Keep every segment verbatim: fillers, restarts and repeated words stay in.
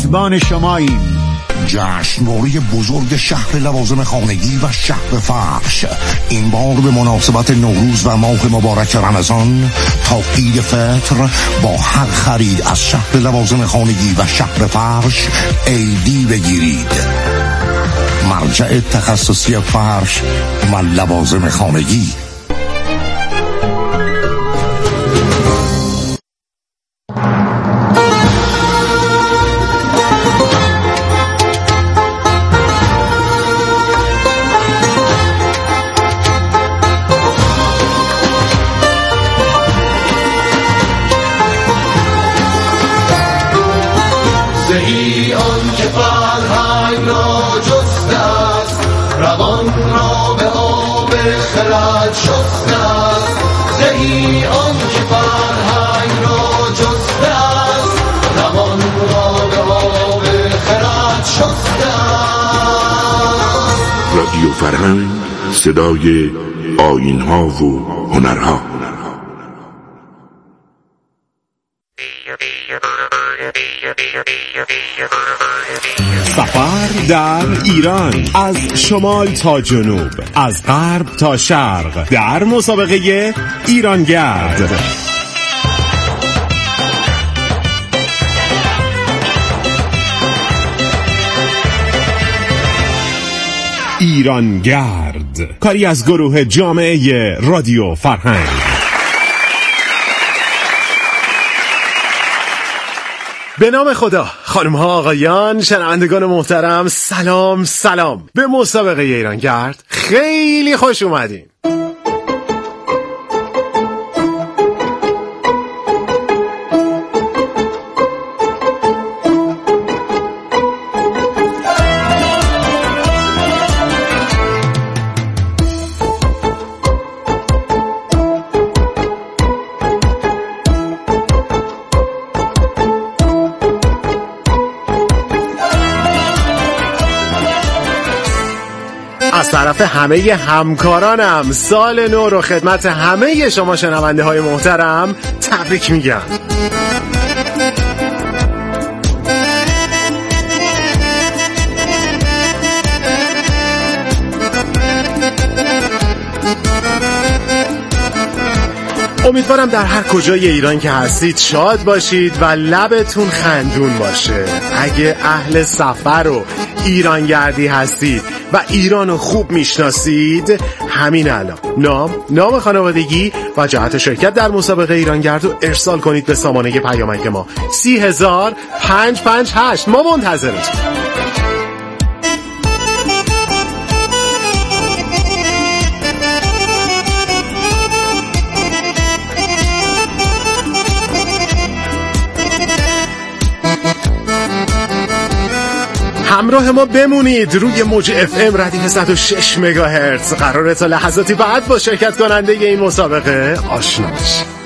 میزبان شماییم. جشنواره بزرگ شهر لوازم خانگی و شهر فرش این بار به مناسبت نوروز و ماه مبارک رمضان تا عید فطر با هر خرید از شهر لوازم خانگی و شهر فرش عیدی بگیرید. مرجع تخصصی فرش و لوازم خانگی. زهی آن که فرهنگ را جسته است، روان را به آب خرد شسته است. زهی آن که فرهنگ را جسته است، روان را به آب خرد شسته است. رادیو فرهنگ، صدای آیین‌ها و هنرها. سفر در ایران، از شمال تا جنوب، از غرب تا شرق، در مسابقه ایرانگرد. ایرانگرد، کاری از گروه جامعه رادیو فرهنگ. به نام خدا، خانم ها آقایان، شنوندگان محترم، سلام سلام به مسابقه ایرانگرد. خیلی خوش اومدین. از طرف همه همکارانم سال نو رو خدمت همه شما شنونده های محترم تبریک میگم. امیدوارم در هر کجای ایران که هستید شاد باشید و لبتون خندون باشه. اگه اهل سفر و ایرانگردی هستید و ایرانو خوب میشناسید، همین الان نام، نام خانوادگی و جهت شرکت در مسابقه ایرانگرد رو ارسال کنید به سامانه پیامک ما سی هزار پنج پنج هشت. ما منتظرتون. همراه ما بمونید روی موج اف ام ردیف صد و شش مگاهرتز. قراره تا لحظاتی بعد با شرکت کننده این مسابقه آشنا بشید.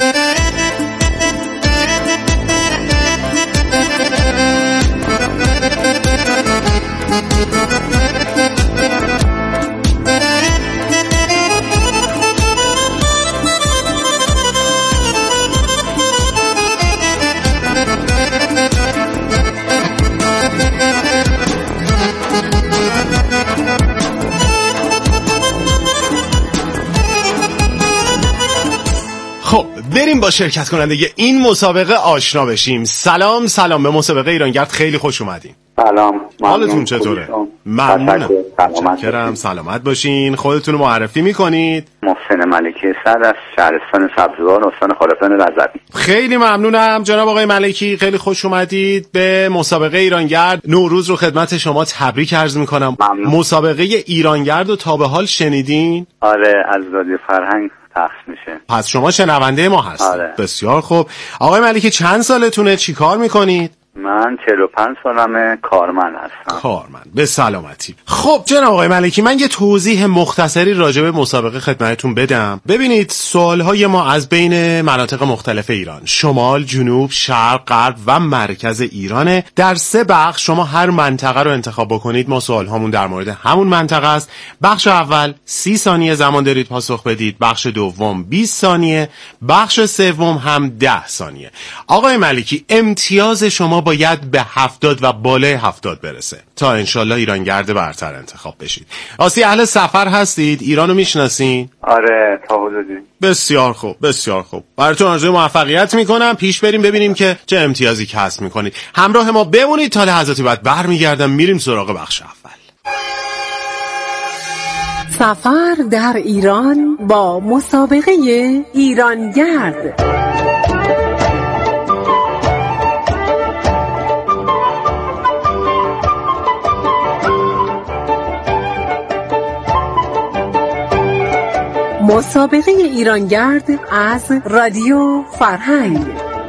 خب بریم با شرکت کننده این مسابقه آشنا بشیم. سلام سلام به مسابقه ایرانگرد، خیلی خوش اومدین. سلام، حالتون چطوره؟ ممنونم. متشکرم، سلامت باشین. خودتون رو معرفی میکنید؟ محسن ملکی صد از شهرستان سبزوار، استان خراسان رضوی. خیلی ممنونم جناب آقای ملکی، خیلی خوش اومدید به مسابقه ایرانگرد. نوروز رو خدمت شما تبریک عرض میکنم. ممنون. مسابقه ایرانگرد رو تا به حال شنیدین؟ آره، از رادیو فرهنگ پخش میشه. پس شما شنونده ما هستید. آره. بسیار خوب. آقای ملکی چند سالتونه؟ چی کار میکنید؟ من چهل و پنج سالمه، کارمند هستم. کارمند، به سلامتی. خب جناب آقای ملکی، من یه توضیح مختصری راجع به مسابقه خدمتتون بدم. ببینید سوالهای ما از بین مناطق مختلف ایران، شمال، جنوب، شرق، غرب و مرکز ایرانه. در سه بخش شما هر منطقه رو انتخاب بکنید. ما سوالهامون در مورد همون منطقه است. بخش اول سی ثانیه زمان دارید پاسخ بدید، بخش دوم بیست ثانیه، بخش سوم هم ده ثانیه. آقای ملکی، امتیاز شما شما باید به هفتاد و بالای هفتاد برسه تا انشالله ایرانگرد برتر انتخاب بشید. آسی اهل سفر هستید؟ ایرانو میشناسین؟ آره تا حدودی. بسیار خوب بسیار خوب. براتون آرزوی موفقیت میکنم. پیش بریم ببینیم که چه امتیازی کسب میکنید. همراه ما بمونید تا لحظاتی بعد برمیگردم میریم سراغ بخش اول. سفر در ایران با مسابقه ایرانگرد. مسابقه ایرانگرد از رادیو فرهنگ.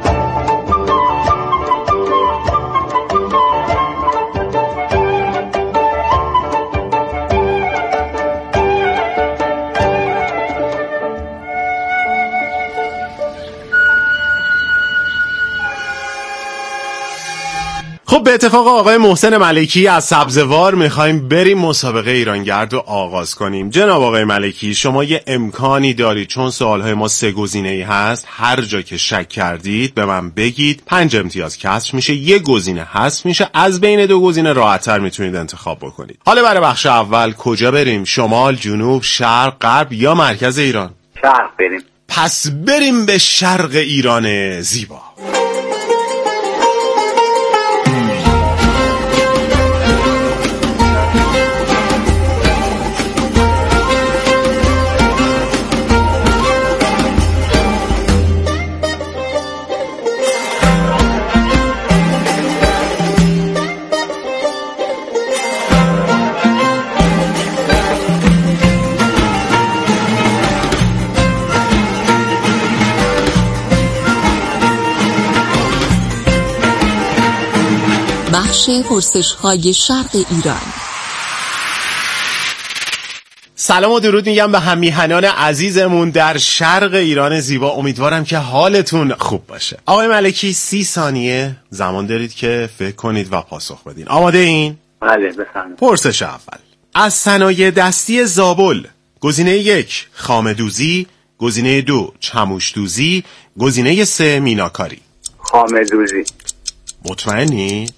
خب به اتفاق آقای محسن ملکی از سبزوار میخوایم بریم مسابقه ایرانگرد رو آغاز کنیم. جناب آقای ملکی شما یه امکانی دارید، چون سوالهای ما سه گزینه‌ای هست، هر جا که شک کردید به من بگید، پنج امتیاز کسر میشه، یه گزینه حذف میشه، از بین دو گزینه راحت‌تر میتونید انتخاب بکنید. حالا برای بخش اول کجا بریم؟ شمال، جنوب، شرق، غرب یا مرکز ایران؟ شرق بریم. پس بریم به شرق ایران زیبا. بخش پرسش‌های شرق ایران. سلام و درود میگم به همیهنان عزیزمون در شرق ایران زیبا. امیدوارم که حالتون خوب باشه. آقای ملکی سی ثانیه زمان دارید که فکر کنید و پاسخ بدین. آماده این؟ بله بفرمایید. پرسش اول: از صنایع دستی زابل گزینه یک خامه‌دوزی، گزینه دو چموش‌دوزی، گزینه سه میناکاری. خامه‌دوزی. مطمئنید؟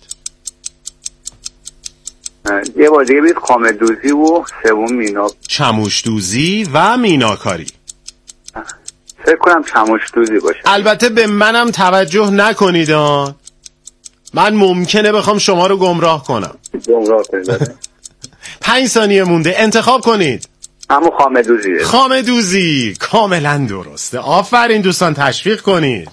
یه بار دیگه بید. خامه‌دوزی و سوم مینا. چموش‌دوزی و میناکاری. فکر کنم چموش‌دوزی باشه. البته به منم توجه نکنید آن. من ممکنه بخوام شما رو گمراه کنم. گمراه کنید. پنج ثانیه مونده، انتخاب کنید. همون خامه‌دوزی. خامه‌دوزی کاملا درسته. آفرین دوستان، تشویق کنید.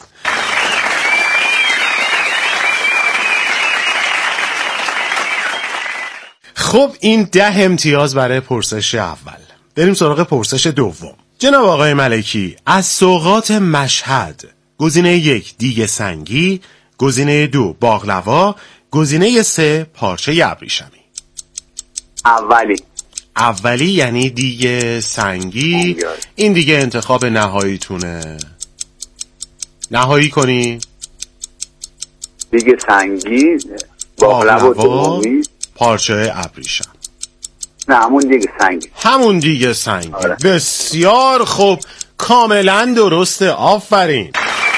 خب این ده امتیاز برای پرسش اول. بریم سراغ پرسش دوم. جناب آقای ملکی، از سوغات مشهد گزینه یک دیگ سنگی، گزینه دو باقلوا، گزینه سه پارچه ابریشمی. اولی. اولی یعنی دیگ سنگی. این دیگه انتخاب نهاییتونه. نهایی کنی؟ دیگ سنگی، باقلوا، پارچه ابریشم. نه همون دیگه سنگی. همون دیگه سنگی. آره. بسیار خوب، کاملا درسته. آفرین.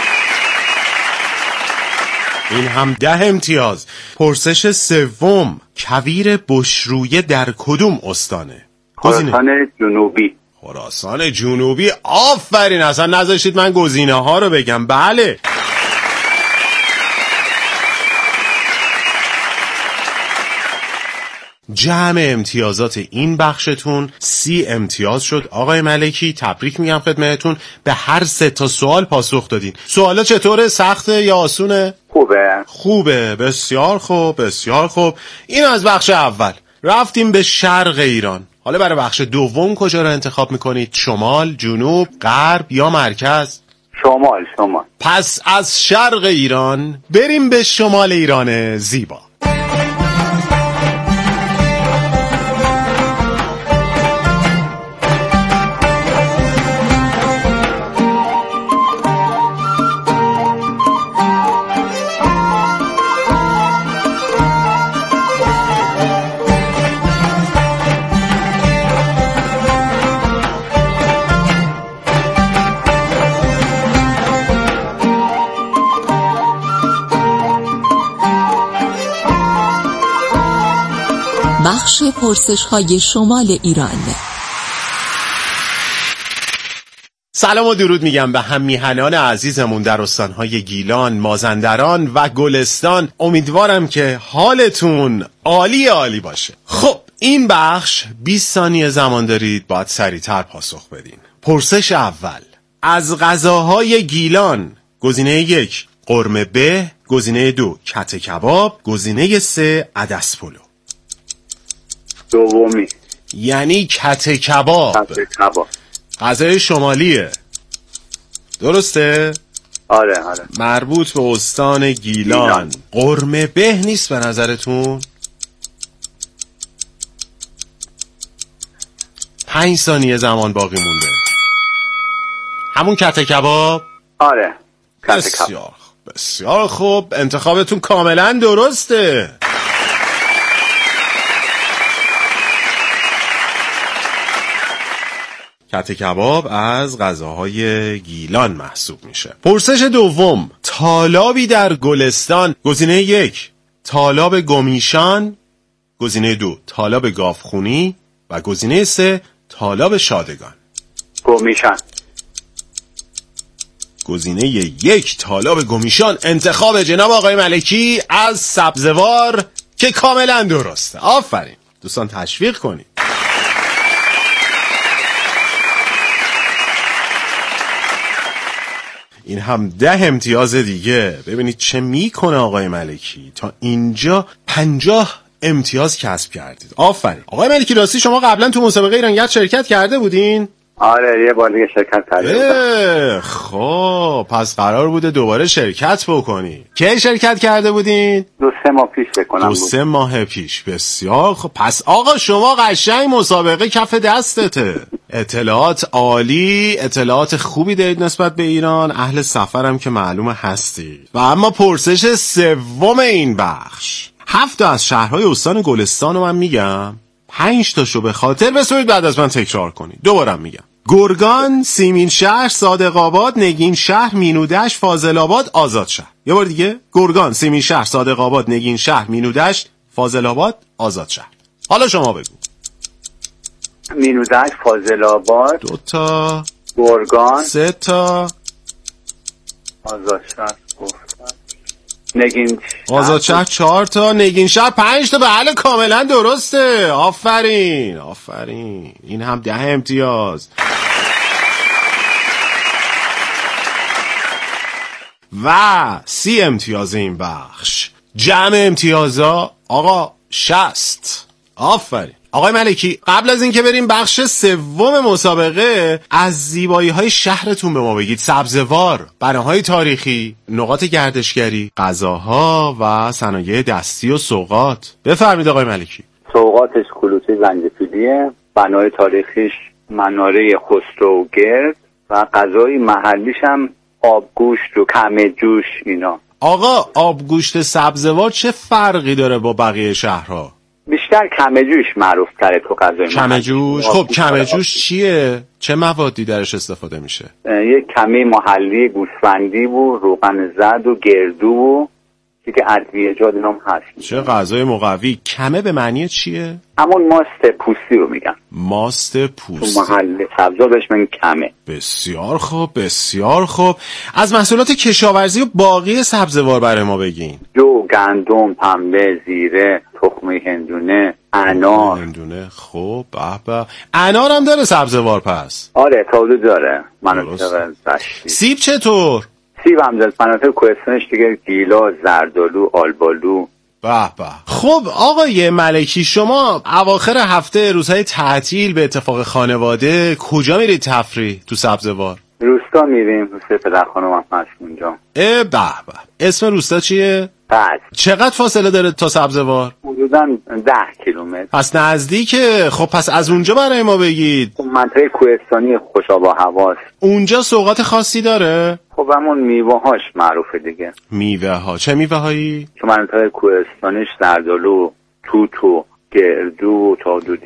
این هم ده امتیاز. پرسش سوم: کویر بشرویه در کدوم استانه؟ خراسان جنوبی. خراسان جنوبی. آفرین، اصلا نذاشتید من گزینه ها رو بگم. بله. جمع امتیازات این بخشتون سی امتیاز شد. آقای ملکی تبریک میگم خدمتتون، به هر سه تا سوال پاسخ دادین. سوالا چطوره؟ سخته یا آسونه؟ خوبه. خوبه. بسیار خوب بسیار خوب. این از بخش اول. رفتیم به شرق ایران. حالا برای بخش دوم کجا رو انتخاب میکنید؟ شمال، جنوب، غرب یا مرکز؟ شمال. شمال. پس از شرق ایران بریم به شمال ایران زیبا. بخش پرسش های شمال ایران. سلام و درود میگم به هم میهنان عزیزمون در استانهای گیلان، مازندران و گلستان. امیدوارم که حالتون عالی عالی باشه. خب این بخش بیست ثانیه زمان دارید، باید سریعتر پاسخ بدین. پرسش اول: از غذاهای گیلان گزینه یک قرمه به، گزینه دو کته کباب، گزینه سه عدس پلو. دومی یعنی کته کباب. کته کباب غذای شمالیه، درسته؟ آره آره. مربوط به استان گیلان. قرمه به نیست به نظرتون؟ پنج ثانیه زمان باقی مونده. همون کته کباب؟ آره کته بسیار کباب. بسیار خوب، انتخابتون کاملا درسته. کته کباب از غذاهای گیلان محسوب میشه. پرسش دوم: تالابی در گلستان. گزینه یک تالاب گمیشان، گزینه دو تالاب گاوخونی و گزینه سه تالاب شادگان. گمیشان. گزینه یک تالاب گمیشان انتخاب جناب آقای ملکی از سبزوار که کاملا درسته. آفرین دوستان، تشویق کنید. این هم ده امتیاز دیگه. ببینید چه میکنه آقای ملکی. تا اینجا پنجاه امتیاز کسب کردید. آفرین. آقای ملکی راستی شما قبلا تو مسابقه ایرانگرد شرکت کرده بودین؟ آره یه بار دیگه شرکت کرده. خب پس قرار بوده دوباره شرکت بکنی. کی شرکت کرده بودین؟ دو سه ماه پیش بکنم. دو سه ماه پیش. بسیار خب. پس آقا شما قشنگ مسابقه کف دستته. اطلاعات عالی، اطلاعات خوبی دارید نسبت به ایران. اهل سفرم که معلومه هستید. و اما پرسش سوم این بخش: هفت تا از شهرهای استان گلستان رو من میگم، پنج تاشو به خاطر بسپرید بعد از من تکرار کنید. دوبارم میگم: گرگان، سیمین شهر، صادق آباد، نگین شهر، مینودشت، فاضل آباد، آزاد شهر. یه بار دیگه: گرگان، سیمین شهر، صادق آباد، نگین شهر، مینودشت، فاضل آباد، آزاد شهر. حالا شما بگو. مینودشت، فاضل آباد، دو تا، گرگان، سه تا، آزاد شهر، نگین آزاد شهر چهار تا، نگین شهر پنج تا. بله کاملا درسته. آفرین آفرین. این هم ده امتیاز. و سی امتیاز این بخش. جمع امتیازا آقا شصت. آفرین. آقای ملکی قبل از اینکه بریم بخش سوم مسابقه، از زیبایی‌های شهرتون به ما بگید. سبزوار، بناهای تاریخی، نقاط گردشگری، غذاها و صنایع دستی و سوغات. بفرمایید آقای ملکی. سوغاتش کلوچه زنجفیلیه، بنای تاریخیش مناره خسروگرد و غذای محلیش هم آبگوشت و کمه جوش. اینا آقا آبگوشت سبزوار چه فرقی داره با بقیه شهرها؟ بیشتر کمه جوش معروف تره تو غذای کمه جوش. خب کمه جوش چیه؟ چه موادی درش استفاده میشه؟ یک کمه محلی گوسفندی و روغن زرد و گردو و که ادویه‌جات اینام هست. چه غذای مقوی. کمه به معنی چیه؟ همون ماست پوستی رو میگن. ماست پوستی. تو محل سبزا بهش میگن کمه. بسیار خوب بسیار خوب. از محصولات کشاورزی و باقی سبزوار برای ما بگین. جو، گندم، پنبه، زیره، تخمه هندونه، انار. هندونه. خب به به. انار هم داره سبزوار پس؟ آره تازه داره. مناطق دشتی. سیب چطور؟ سیب هم داره. مناطق کوهستانش دیگه گیلا، زردالو، آلبالو. به به. خب آقای ملکی شما اواخر هفته روزهای تعطیل به اتفاق خانواده کجا میرید تفریح تو سبزوار؟ روستا میریم. روستا پدر خانم هم هست اونجا. اه به به. اسم روستا چیه؟ قزل. چقدر فاصله داره تا سبزوار؟ حدوداً ده کیلومتر. پس نزدیکه. خب پس از اونجا برای ما بگید. منطقه کوهستانی خوش آب و هواست. اونجا سوغات خاصی داره؟ خب همون میوه هاش معروفه دیگه. میوه ها چه میوه هایی؟ چون منطقه کوهستانیش زردالو، توت و گردو و تادودی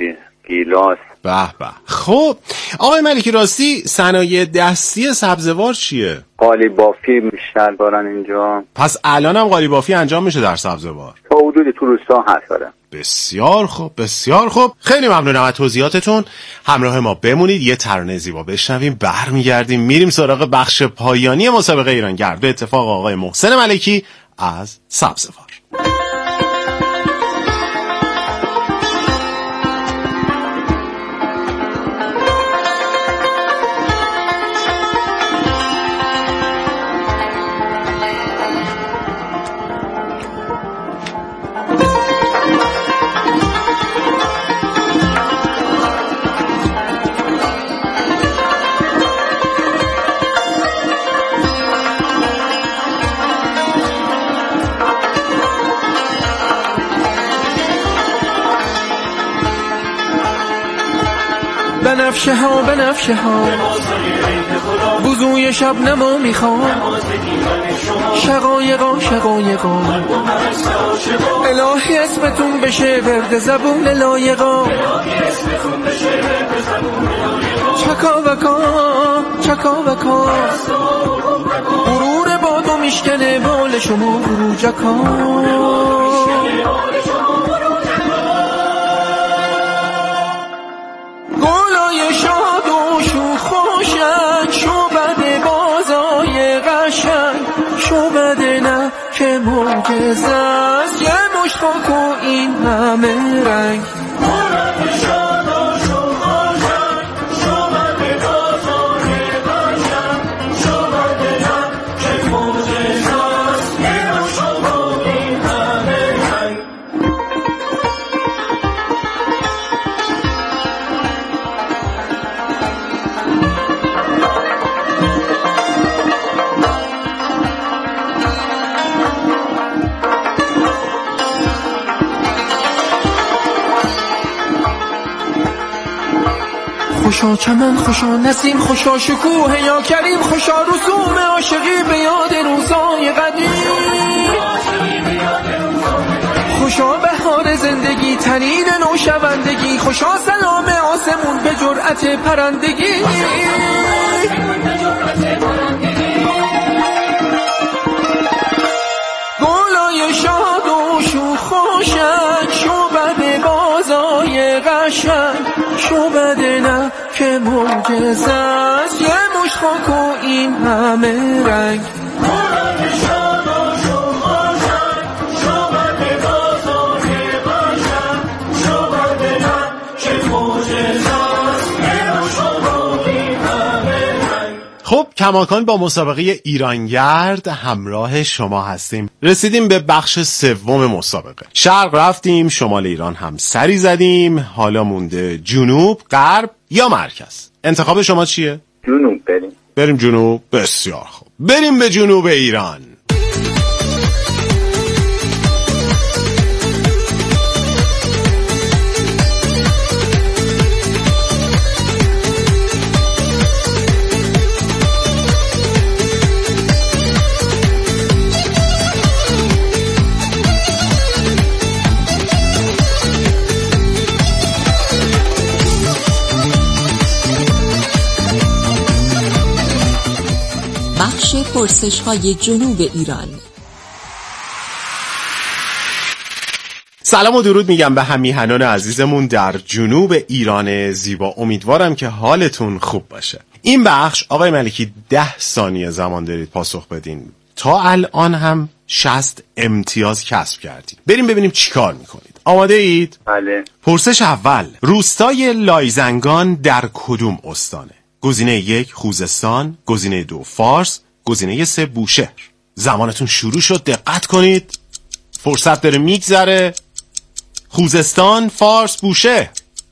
گیلاس. به به. خب آقای ملکی، راستی صنایع دستی سبزوار چیه؟ قالی بافی بیشتر دارن اینجا. پس الان هم قالی بافی انجام میشه در سبزوار؟ تا حدود تو روستا هست. داره. بسیار خوب، بسیار خوب. خیلی ممنونم از توضیحاتتون. همراه ما بمونید، یه ترانه زیبا بشنویم، برمیگردیم میریم سراغ بخش پایانی مسابقه ایرانگرد به اتفاق آقای محسن ملکی از سبزوار. بنفشه ها بنفشه ها بوزوی شب نما میخوام، شقایقا شقایقا الهی اسمتون بشه ورد زبون لایقا، چکا وکا چکا وکا غرور بادو میشکنه بال شما بروجکا، گلای شاد و شو خوشن شوبد بازای قشنگ، شوبد نه که معجزه است یه مشت خاک و این همه رنگ، گلای شاد و شو خوشن شوبد بازای قشنگ، شوبد نه که معجزه است یه مشت خاک و این همه رنگ. خوشا چمن خوشا نسیم خوشا شکوه یا کریم، خوشا رسوم عاشقی به یاد روزای قدیم، خوشا بهار زندگی تنین نوشوندگی، خوشا سلام آسمون به جرأت پرندگی، گلای شاد و شو خوشن شوبد بازای قشنگ، شوبد نه که معجزه است یه مشت خاک و این همه رنگ، گلای شاد و شو خوشن شوبد بازای قشنگ، شوبد نه که معجزه است یه مشت خاک و این همه رنگ. خب کماکان با مسابقه ایرانگرد همراه شما هستیم. رسیدیم به بخش سوم مسابقه. شرق رفتیم، شمال ایران هم سری زدیم، حالا مونده جنوب، غرب یا مرکز. انتخاب شما چیه؟ جنوب بریم. بریم جنوب. بسیار خوب، بریم به جنوب ایران. بخش پرسش های جنوب ایران. سلام و درود میگم به همیهنان عزیزمون در جنوب ایران زیبا. امیدوارم که حالتون خوب باشه. این بخش آقای ملکی ده ثانیه زمان دارید پاسخ بدین. تا الان هم شصت امتیاز کسب کردید. بریم ببینیم چی کار میکنید. آماده اید؟ بله. پرسش اول، روستای لایزنگان در کدوم استانه؟ گزینه یک خوزستان، گزینه دو فارس، گزینه سه بوشهر. زمانتون شروع شد، دقت کنید، فرصت داره میگذره. خوزستان، فارس، بوشهر.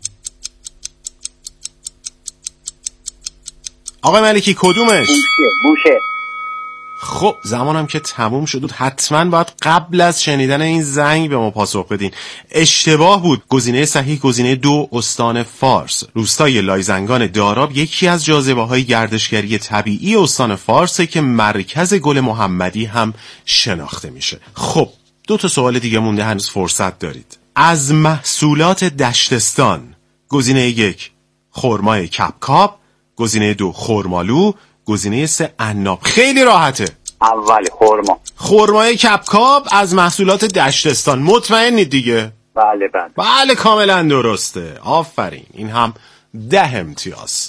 آقای ملکی کدومش؟ بوشهر. بوشهر. خب زمانم که تموم شد، حتما باید قبل از شنیدن این زنگ به ما پاسخ بدین. اشتباه بود. گزینه صحیح گزینه دو استان فارس. روستای لایزنگان داراب یکی از جاذبه‌های گردشگری طبیعی استان فارسه که مرکز گل محمدی هم شناخته میشه. خب دو تا سوال دیگه مونده، هنوز فرصت دارید. از محصولات دشتستان گزینه یک خرمای کپکاپ، گزینه دو خرمالو، گزینه سه عناب. خیلی راحته. اولی خرما. خرمای کپکاپ از محصولات دشتستان. مطمئنید دیگه؟ بله بله. بله کاملا درسته. آفرین. این هم ده امتیاز.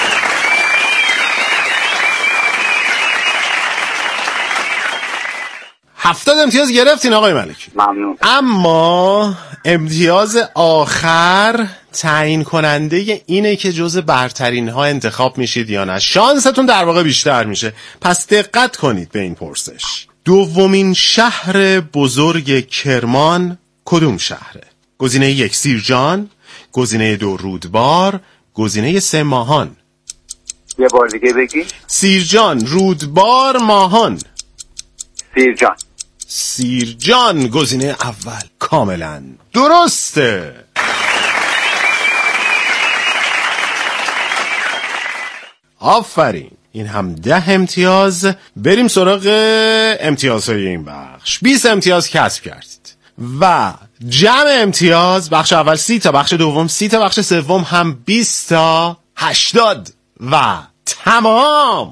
هفتاد امتیاز گرفتین آقای ملکی. ممنون. اما امتیاز آخر تعیین کننده اینه که جز برترین ها انتخاب میشید یا نه. شانستون در واقع بیشتر میشه. پس دقت کنید به این پرسش. دومین شهر بزرگ کرمان کدوم شهره؟ گزینه یک سیرجان، گزینه دو رودبار، گزینه سه ماهان. یه بار دیگه بگی. سیرجان، رودبار، ماهان. سیرجان. سیرجان گزینه اول. کاملا درسته. آفرین. این هم ده امتیاز. بریم سراغ امتیازهای این بخش. بیست امتیاز کسب کردید و جمع امتیاز بخش اول سی تا، بخش دوم سی تا، بخش سوم هم بیست تا. هشتاد و تمام.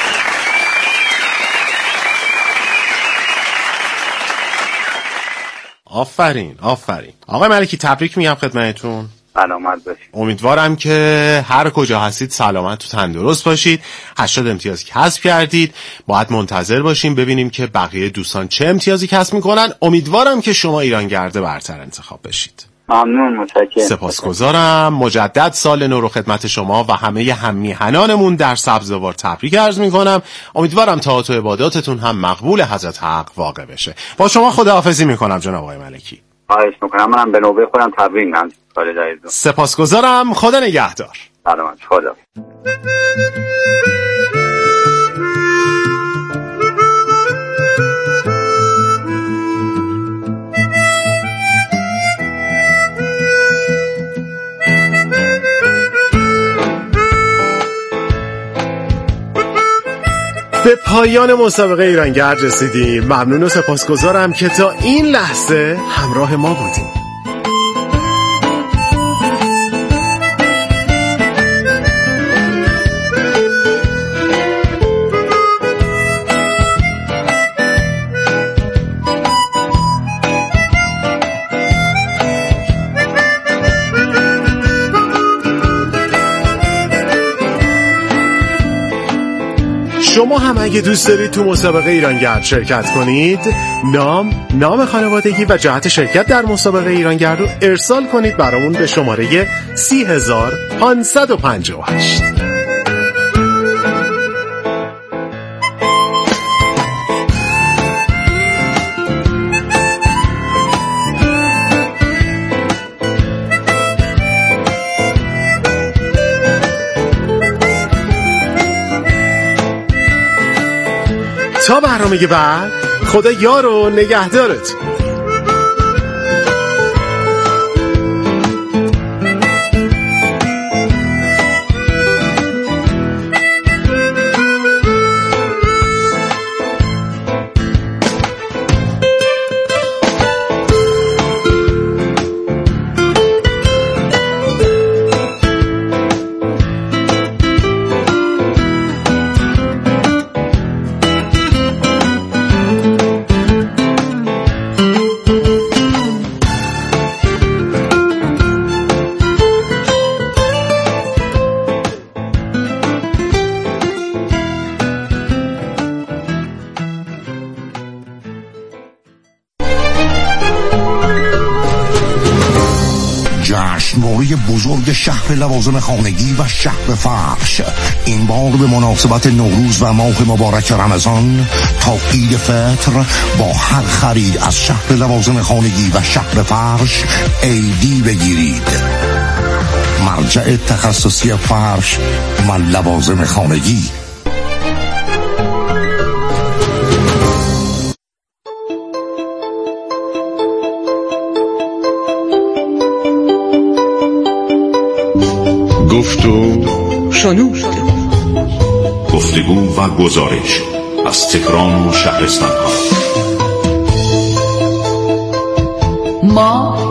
آفرین آفرین. آقای ملکی تبریک میگم خدمتتون. سلامت باشید. امیدوارم که هر کجا هستید سلامت و تندرست باشید. هشتاد امتیاز کسب کردید. باید منتظر باشیم ببینیم که بقیه دوستان چه امتیازی کسب میکنن. امیدوارم که شما ایرانگرده برتر انتخاب بشید. ممنون، متشکرم. سپاسگزارم. مجدد سال نو رو خدمت شما و همه هممیهنانمون در سبزوار تبریک عرض میکنم. امیدوارم طاعات و عباداتتون هم مقبول حضرت حق واقع بشه. با شما خداحافظی میکنم جناب آقای ملکی. خواهش میکنم. منم به نوبه خودم تبریک میگم. سال جدید. سپاسگزارم. خدا نگهدار. سلامت. خدا. به پایان مسابقه ایرانگرد رسیدیم. ممنون و سپاسگزارم که تا این لحظه همراه ما بودیم. شما هم اگه دوست دارید تو مسابقه ایرانگرد شرکت کنید، نام، نام خانوادگی و جهت شرکت در مسابقه ایرانگرد رو ارسال کنید برامون به شماره سی هزار پانصد و پنجاه و هشت. تا برنامه بعد، خدا یار و نگهدارت. جشنواره بزرگ شهر لوازم خانگی و شهر فرش این بار به مناسبت نوروز و ماه مبارک رمضان تا عید فطر با هر خرید از شهر لوازم خانگی و شهر فرش عیدی بگیرید. مرجع تخصصی فرش و لوازم خانگی. گفتو شنود گفتگو و گزارش از تهران و شهرستان ها. ما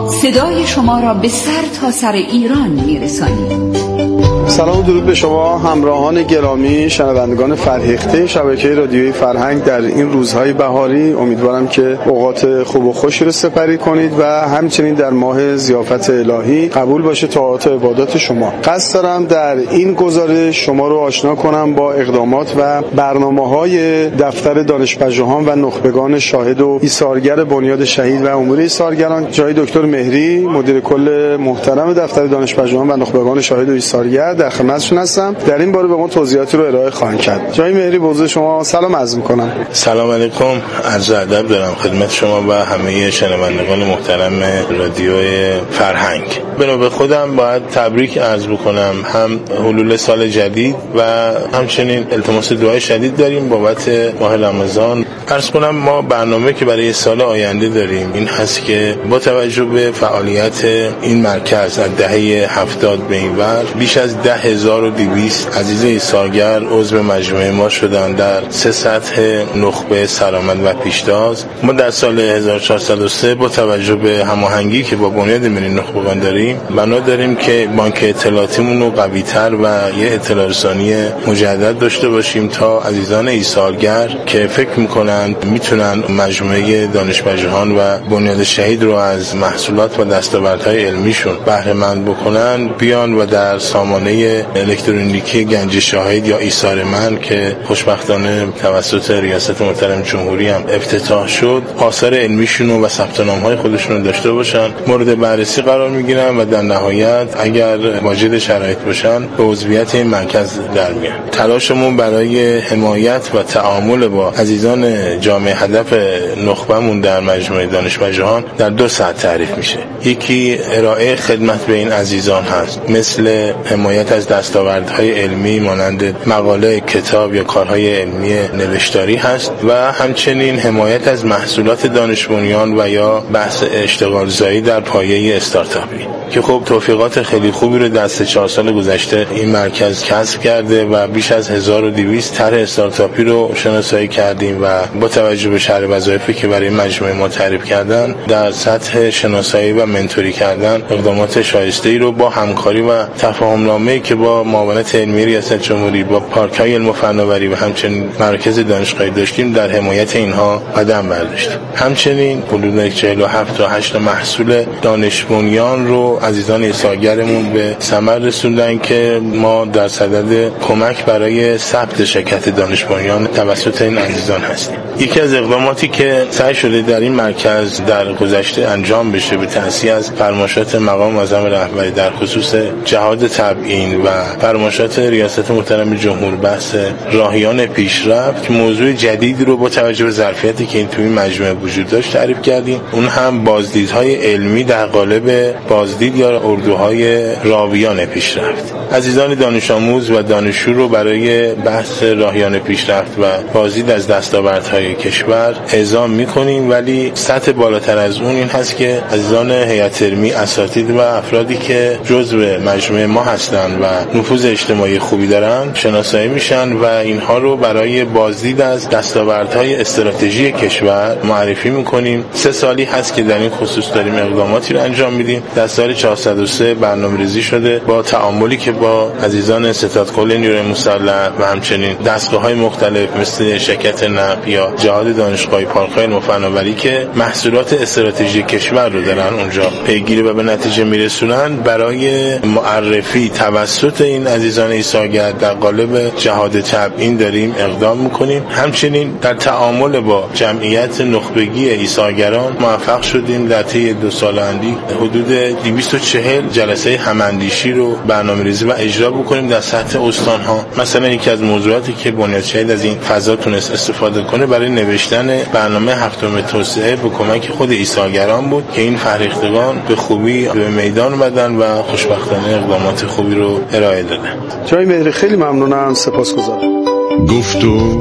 ما صدای شما را به سر تا سر ایران می‌رسانیم. سلام و درود به شما همراهان گرامی، شنوندگان فرهیخته شبکه رادیویی فرهنگ. در این روزهای بهاری امیدوارم که اوقات خوب و خوشی رو سپری کنید و همچنین در ماه ضیافت الهی قبول باشه طاعات و عبادات شما. قصد دارم در این گزارش شما رو آشنا کنم با اقدامات و برنامه‌های دفتر دانشپژوهان و نخبگان شاهد و ایثارگر بنیاد شهید و امور ایثارگران. جای دکتر مهری، مدیر کل محترم دفتر دانشپژوهان و نخبگان شاهد و ایثارگر، در خدمتشون هستم. در این باره به ما توضیحاتی رو ارائه خواهند کرد. جای مهری، به حضور شما سلام عرض می‌کنم. سلام علیکم، عرض ادب دارم خدمت شما و همه شنوندگان محترم رادیو فرهنگ. بنا به خودم باید تبریک عرض بکنم، هم حلول سال جدید و همچنین التماس دعای شدید داریم بابت ماه رمضان. عرض کنم ما برنامه که برای سال آینده داریم این هست که با توجه به فعالیت این مرکز از دهه هفتاد به این ور بیش از ده هزار و دویست عزیز ایثارگر عضو مجموعه ما شدن در سه سطح نخبه، سرآمد و پیشتاز. ما در سال هزار و چهارصد و سه با توجه به هماهنگی که با بنیاد ملی نخبگان داریم بنا داریم که بانک اطلاعاتیمون رو قوی‌تر و یه اطلاع رسانی مجدد داشته باشیم تا عزیزان ایثارگر که فکر میکنن میتونن مجموعه دانشپژوهان و بنیاد شهید رو از محصولات و دستاوردهای علمیشون بهره مند بکنن، بیان و در سامانه الکترونیکی گنج شاهد یا ایثار من که خوشبختانه توسط ریاست محترم جمهوری هم افتتاح شد آثار علمیشون و ثبت نام‌های خودشون رو داشته باشن، مورد بررسی قرار میگیرن و در نهایت اگر واجد شرایط باشن به عضویت این مرکز در میان. تلاشمون برای حمایت و تعامل با عزیزان جامعه هدف نخبه‌مون در مجموعه دانشپژوهان در دو سطح تعریف میشه. یکی ارائه خدمت به این عزیزان هست، مثل حمایت از دستاوردهای علمی مانند مقاله، کتاب یا کارهای علمی نوشتاری هست و همچنین حمایت از محصولات دانش بنیان و یا بحث اشتغال زایی در پایه استارتاپی که خب توفیقات خیلی خوبی رو در سه چهار سال گذشته این مرکز کسب کرده و بیش از هزار و دویست طرح استارتاپی رو شناسایی کردیم و با توجه به شرح وظایفی که برای مجموعه ما تعریف کردن در سطح شناسایی و منتوری کردن اقدامات شایسته‌ای رو با همکاری و تفاهم‌نامه‌ای که با معاونت علمی ریاست جمهوری با پارک‌های علم و فناوری و همچنین مرکز دانشگاهی داشتیم در حمایت اینها قدم برداشتیم. همچنین حدود چهل و هفت تا هشت محصول دانش بنیان رو عزیزان ایثارگرمون به ثمر رسوندن که ما در صدد کمک برای ثبت شرکت دانش بنیان توسط این عزیزان هستیم. یکی از اقداماتی که سعی شده در این مرکز در گذشته انجام بشه به تأسیس از فرمایشات مقام معظم رهبری در خصوص جهاد تبیین و فرمایشات ریاست محترم جمهور بحث راهیان پیشرفت که موضوع جدیدی رو با توجه به ظرفیتی که این توی مجموعه وجود داشت تعریف کردیم. اون هم بازدیدهای علمی در قالب بازدید یا اردوهای راویان پیشرفت. عزیزان دانش آموز و دانشجو رو برای بحث راهیان پیشرفت و بازدید از دستاوردهای کشور اعزام می‌کنیم، ولی سطح بالاتر از اون این هست که عزیزان هیئت علمی، اساتید و افرادی که جزو مجموعه ما هستند و نفوذ اجتماعی خوبی دارن شناسایی میشن و اینها رو برای بازدید از دستاوردهای استراتژی کشور معرفی می‌کنیم. سه سالی هست که در این خصوص داریم اقداماتی رو انجام میدیم. در سال چهارصد و سه برنامه‌ریزی شده با تعاملی که با عزیزان ستاد کل نیروی مسلح و همچنین دستگاه‌های مختلف مثل شرکت نفت یا جهاد دانشگاهی، پارک‌های علم و فناوری که محصولات استراتژی کشور رو دارن اونجا پیگیری و به نتیجه میرسونن، برای معرفی توسط این عزیزان ایثارگر در قالب جهاد تبیین داریم اقدام میکنیم. همچنین در تعامل با جمعیت نخبگی ایثارگران موفق شدیم در طی دو سال اندی حدود دویست و چهل جلسه هماندیشی رو برنامه‌ریزی و اجرا بکنیم در سطح استان‌ها. مثلا یکی از موضوعاتی که بنیاد شهید از این فضا تونست استفاده کنه برای نوشتن برنامه هفتم توسعه به کمک خود ایثارگران بود که این فرهیختگان به خوبی به میدان اومدن و خوشبختانه اقدامات خوبی رو ارائه دادن. جای مهری، خیلی ممنونم، سپاسگزارم. گفت و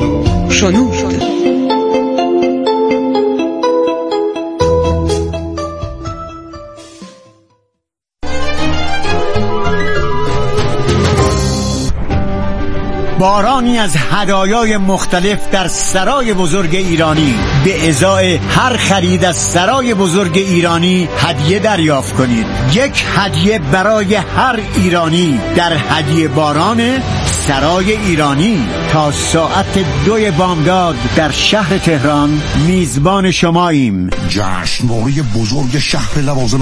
شنود. بارانی از هدایای مختلف در سرای بزرگ ایرانی. به ازای هر خرید از سرای بزرگ ایرانی هدیه دریافت کنید. یک هدیه برای هر ایرانی در هدیه باران سرای ایرانی. تا ساعت دوی بامداد در شهر تهران میزبان شماییم. جشنواره بزرگ شهر لوازم